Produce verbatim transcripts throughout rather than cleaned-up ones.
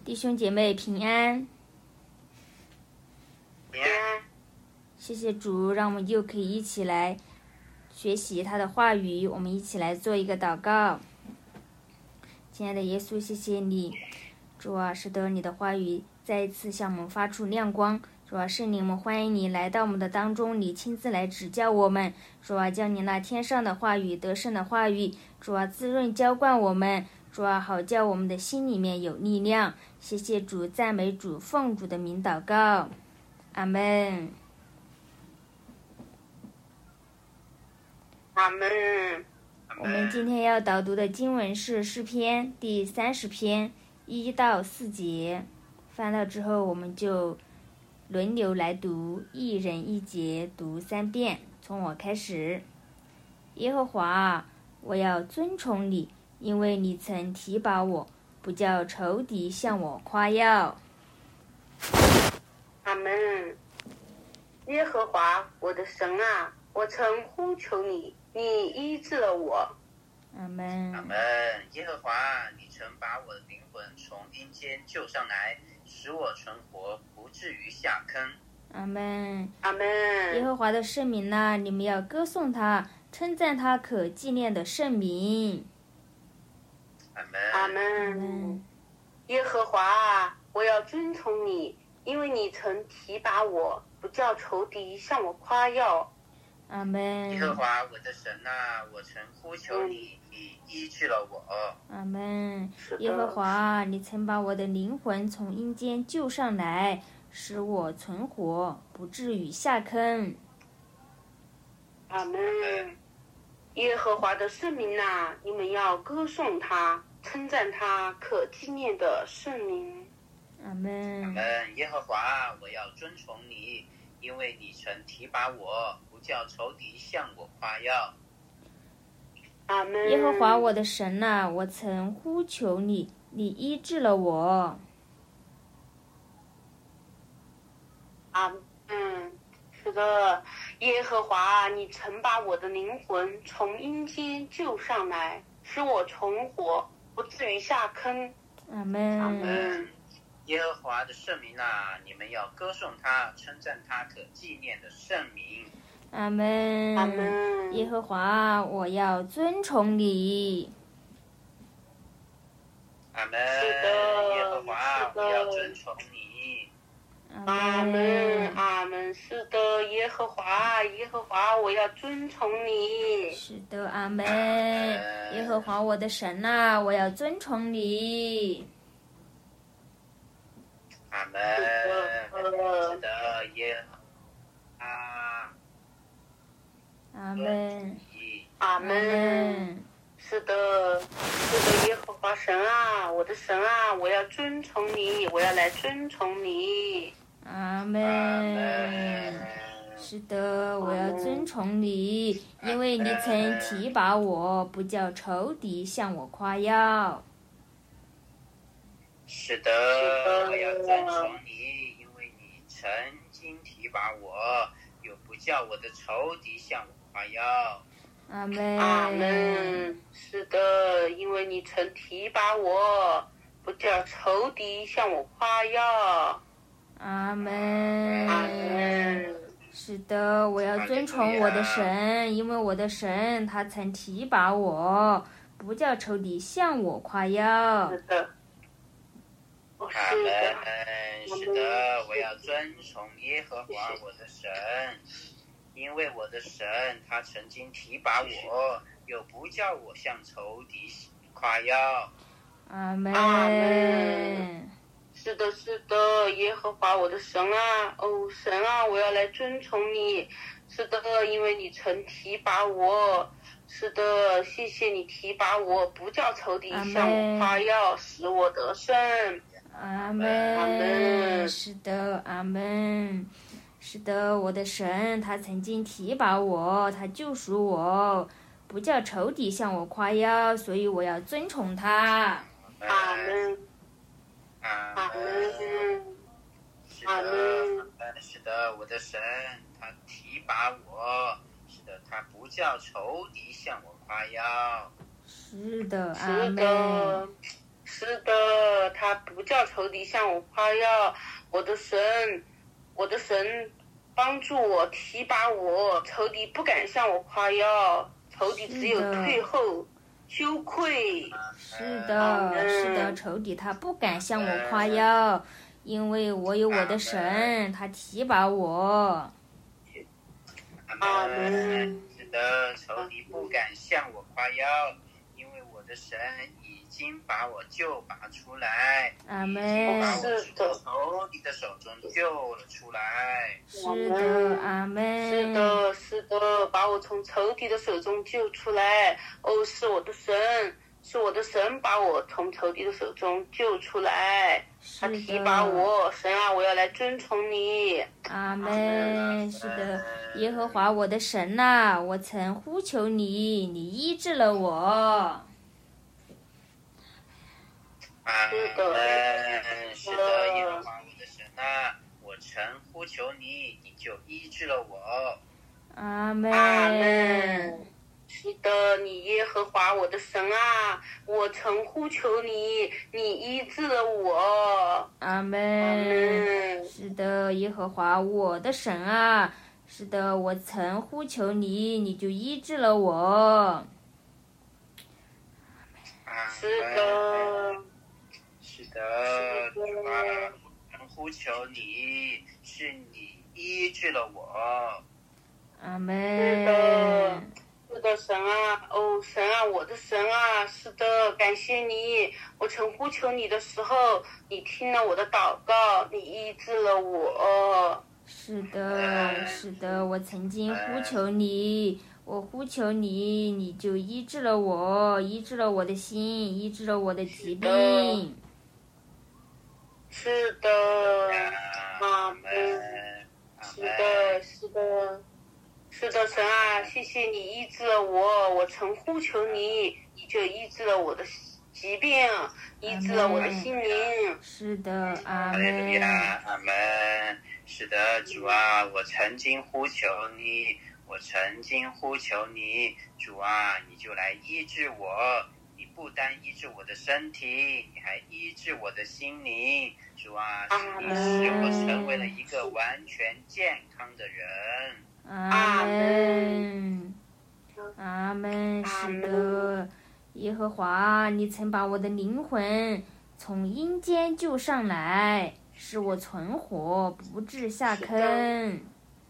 弟兄姐妹平安， 平安。 谢谢主，让我们又可以一起来学习他的话语。我们一起来做一个祷告。亲爱的耶稣，谢谢你，主啊，使得你的话语再一次向我们发出亮光。主啊，圣灵，我们欢迎你来到我们的当中，你亲自来指教我们。主啊，将你那天上的话语、得胜的话语，主啊，滋润浇灌我们。主啊，好叫我们的心里面有力量。谢谢主，赞美主，奉主的名祷告，阿们。 阿门。 我们今天要导读的经文是诗篇第三十篇一到四节，翻到之后我们就轮流来读，一人一节读三遍。从我开始。耶和华，我要尊崇你，因为你曾提拔我，不叫仇敌向我夸耀。 阿门。耶和华我的神啊，我曾呼求你，你医治了我。 阿门。 阿门。耶和华，你曾把我的灵魂从阴间救上来，使我存活，不至于下坑。 阿门。 阿门。 耶和华的圣名啊，你们要歌颂他，称赞他可纪念的圣名。 阿门。 阿阿门。 门。 耶和华啊，我要尊崇你，因为你曾提拔我，不叫仇敌向我夸耀。 阿门。 耶和华我的神啊，我曾呼求你，你医治了我。 阿门。 是的耶和华，你曾把我的灵魂从阴间救上来，使我存活，不至于下坑。 阿门。耶和华的圣名啊，你们要歌颂他，称赞他可纪念的圣名。 阿门。 阿门。耶和华，我要尊崇你，因为你曾提拔我，不叫仇敌向我夸耀。 阿门。 耶和华我的神啊，我曾呼求你，你医治了我。 阿门。是的，耶和华，你曾把我的灵魂从阴间救上来，使我存活，不至于下坑。 阿门。 阿门。 耶和华的圣名啊，你们要歌颂他，称赞他可纪念的圣名。 阿门。 阿门。 耶和华，我要尊崇你。 阿门。 是的耶和华， 是的我要尊崇你。 阿阿门。 门。 阿门。是的，耶和华，耶和华，我要尊崇你。 是的，阿门。耶和华我的神啊，我要尊崇你。 阿门。 是的是的，耶和华。 阿门。 阿阿门。 门。 是的，是的，耶和华神啊，我的神啊，我要尊崇你，我要来尊崇你。 阿阿门。 门。 是的，我要尊崇你，因为你曾提拔我，不叫仇敌向我夸耀。 是的，我要尊崇你，因为你曾经提拔我，又不叫我的仇敌向我夸耀。 阿门。 阿门。是的，因为你曾提拔我，不叫仇敌向我夸耀。 阿门。 阿门。 是的，我要尊崇我的神，因为我的神他曾提拔我，不叫仇敌向我夸耀。 是的。哦， 阿是的。 门。是的，我要尊崇耶和华我的神，因为我的神他曾经提拔我，又不叫我向仇敌夸耀。 阿门。 阿门。是的，是的，耶和华我的神啊，哦，神啊，我要来尊崇你。是的，因为你曾提拔我。是的，谢谢你提拔我，不叫仇敌向我夸耀，使我得胜。 阿门。是的，阿门。是的，我的神他曾经提拔我，他救赎我，不叫仇敌向我夸耀，所以我要尊崇他。 阿门。 阿阿门。 门。 是阿的， 门。 是的，我的神他提拔我，是的，他不叫仇敌向我夸耀。 是的，阿是的门。 是的，他不叫仇敌向我夸耀，我的神，我的神帮助我，提拔我，仇敌不敢向我夸耀，仇敌只有退后，羞愧。 是的，是的，仇敌他不敢向我夸耀，因为我有我的神，他提拔我。 阿门。 是的，仇敌不敢向我夸耀，因为我的神已经把我救拔出来， 阿门。 把我从仇敌的手中救了出来。 是的，阿门。 是的，是的，把我从仇敌的手中救出来。哦，是我的神，是我的神把我从仇敌的手中救出来。他提拔我，神啊，我要来遵从你。 阿门。是的，耶和华我的神呐、啊，我曾呼求你，你医治了我。 是的，是的，耶和华我的神呐、啊，我曾呼求你，你就医治了我。 阿门。 阿门。是的，你耶和华我的神啊，我曾呼求你，你医治了我。 阿门。是的，耶和华我的神啊，是的，我曾呼求你，你就医治了我。 是的， 是的，主啊，我曾呼求你，是你医治了我。 阿门。 是的。是的，神啊，哦，神啊，我的神啊，是的，感谢你，我曾呼求你的时候，你听了我的祷告，你医治了我。 是的，是的，我曾经呼求你，我呼求你，你就医治了我，医治了我的心，医治了我的疾病。 是的，阿门。是的，是的。是的，神啊，谢谢你医治了我，我曾呼求你，你就医治了我的疾病，医治了我的心灵。 是的，阿门。阿门。是的，主啊，我曾经呼求你，我曾经呼求你，主啊，你就来医治我。你不单医治我的身体，你还医治我的心灵。主啊，你使我成为了一个完全健康的人。 阿门，阿门。是的，耶和华，你曾把我的灵魂从阴间救上来，使我存活，不致下坑。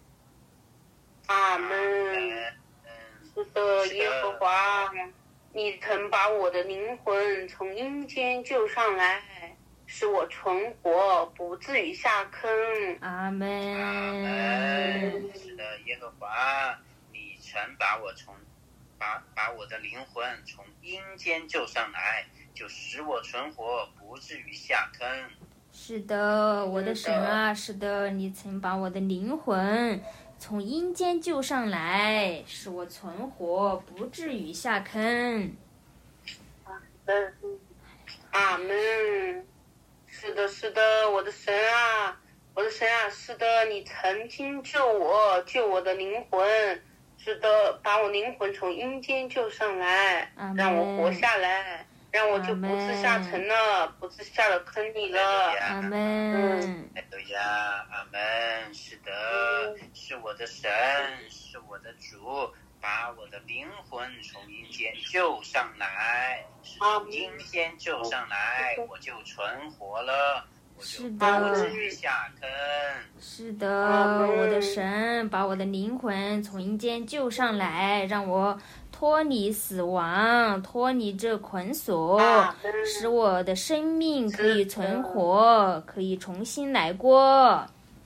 阿门。是的，耶和华，你曾把我的灵魂从阴间救上来，使我存活，不至于下坑。 阿门。 是的，耶和华，你曾把我从把把我的灵魂从阴间救上来，就使我存活，不至于下坑。 是的，我的神啊，是的，你曾把我的灵魂从阴间救上来，使我存活，不至于下坑。 阿门。是的，是的，我的神啊，我的神啊，是的，你曾经救我，救我的灵魂，是的，把我灵魂从阴间救上来，让我活下来，让我就不致下沉了，不致下了坑里了。 阿门。 哎呀，阿门。是的，是我的神，是我的主，把我的灵魂从阴间救上来，是从阴间救上来，我就存活了，我就不至于下坑。 是的，我的神把我的灵魂从阴间救上来，让我脱离死亡，脱离这捆锁，使我的生命可以存活，可以重新来过。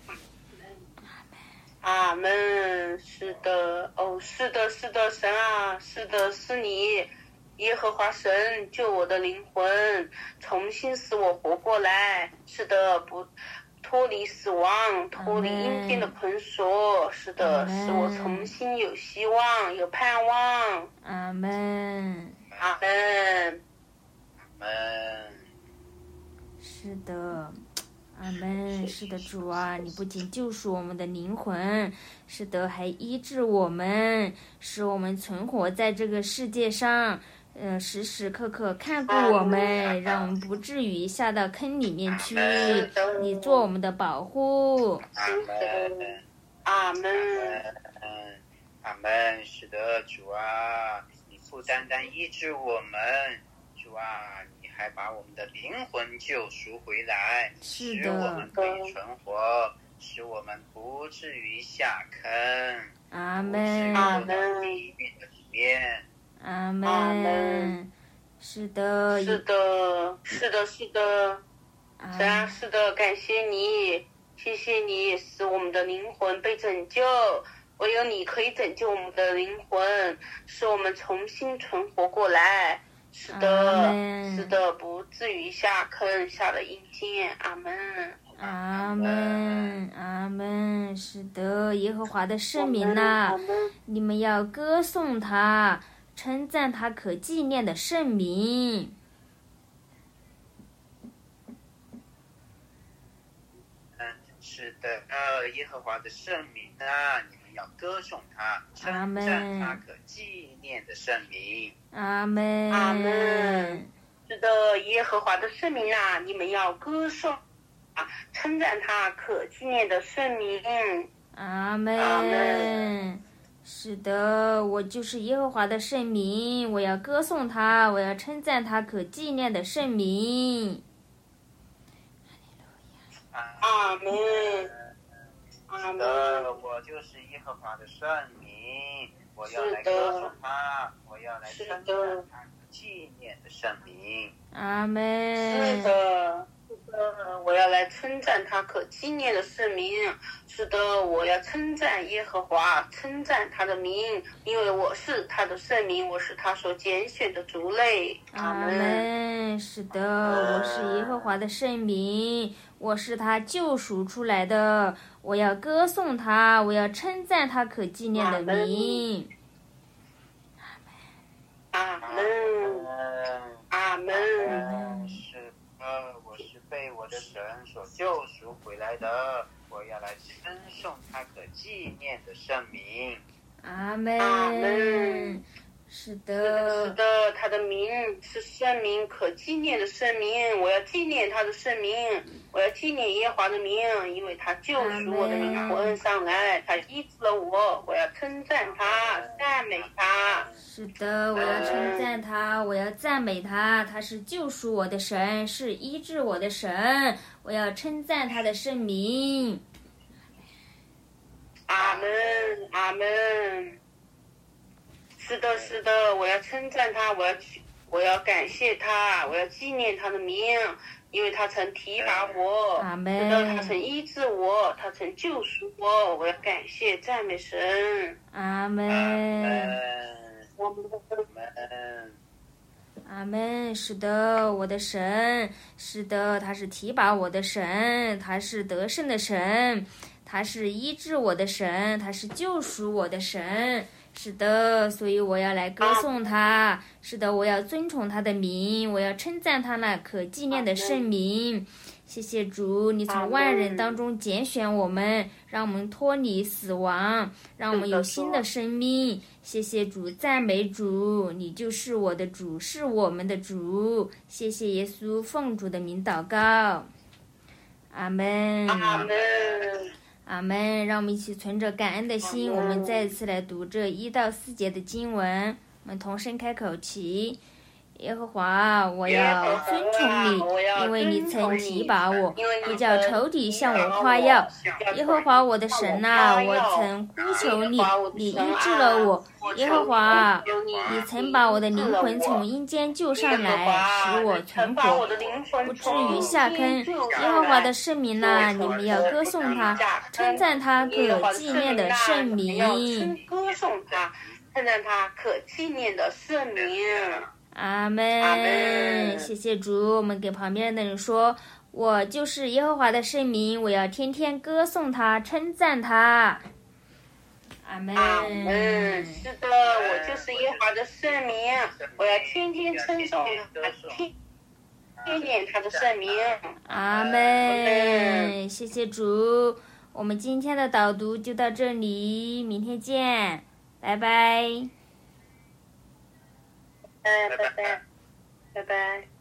阿门。是的，哦，是的，是的，神啊，是的，是你，耶和华神救我的灵魂，重新使我活过来。是的，不脱离死亡，脱离阴间的捆锁。是的，使我重新有希望，有盼望。 阿门。 阿门。 阿门。 是的。阿门。是的，主啊，你不仅救赎我们的灵魂，是的，还医治我们，使我们存活在这个世界上， 呃，时时刻刻看顾我们，让我们不至于下到坑里面去。你做我们的保护。 阿门， 阿门， 阿门。是的，主啊，你不单单医治我们，主啊，你还把我们的灵魂救赎回来， 是的， 使我们可以存活，使我们不至于下坑。 阿门， 阿门。里面。 阿门。是的， 是的，是的，是的，是啊，是的，感谢你，谢谢你，使我们的灵魂被拯救，唯有你可以拯救我们的灵魂，使我们重新存活过来。是的，是的，不至于下坑，下了阴间。阿门， 阿门，阿门。是的，耶和华的圣名呐，你们要歌颂他，称赞他可纪念的圣名。 嗯，是的，呃，耶和华的圣名啊，你们要歌颂他，称赞他可纪念的圣名。 阿门， 阿门。是的，耶和华的圣名啊，你们要歌颂啊，称赞他可纪念的圣名。 阿门。是的，我就是耶和华的圣名，我要歌颂他，我要称赞他可纪念的圣名。 阿门，阿门。 我就是耶和华的圣名，我要来歌颂他，我要来称赞他可纪念的圣名。 阿门。 是的。我要来称赞他可纪念的圣名。是的，我要称赞耶和华，称赞他的名，因为我是他的圣名，我是他所拣选的族类。 阿门。是的，我是耶和华的圣名，我是他救赎出来的，我要歌颂他，我要称赞他可纪念的名。 阿门，阿门。 是的，我是被我的神所救赎回来的，我要来称颂他可纪念的圣名。 阿门， 阿门。 是的， 是的，他的名是圣名，可纪念的圣名。我要纪念他的圣名，我要纪念耶和华的名，因为他救赎我的灵魂上来，他医治了我，我要称赞他，赞美他。 是的，我要称赞他，我要赞美他，他是救赎我的神，是医治我的神，我要称赞他的圣名。 阿门，阿门。是的，是的，我要称赞他，我要我要感谢他，我要纪念他的名，因为他曾提拔我， 阿门。 他曾医治我，他曾救赎我，我要感谢赞美神。 阿门， 我们阿门。是的，我的神，是的，他是提拔我的神，他是得胜的神，他是医治我的神，他是救赎我的神。是的，所以我要来歌颂他。是的，我要尊崇他的名，我要称赞他那可纪念的圣名。谢谢主，你从万人当中拣选我们，让我们脱离死亡，让我们有新的生命。谢谢主，赞美主，你就是我的主，是我们的主。谢谢耶稣，奉主的名祷告。阿门。 阿门。 阿门。让我们一起存着感恩的心，我们再次来读这一到四节的经文。我们同声开口齐。耶和华，我要尊崇你，因为你曾提拔我，不叫仇敌向我夸耀。耶和华我的神啊，我曾呼求你，你医治了我。耶和华，你曾把我的灵魂从阴间救上来，使我存活，不至于下坑。耶和华的圣名啊，你们要歌颂他，称赞他可纪念的圣名。 歌颂他，称赞他可纪念的圣名。 阿门，谢谢主。我们给旁边的人说，我就是耶和华的圣名，我要天天歌颂他，称赞他。阿门。 阿门。是的，我就是耶和华的圣名，我要天天称颂他，天天念他的圣名。 阿门。谢谢主。我们今天的导读就到这里，明天见，拜拜。 哎，拜拜，拜拜。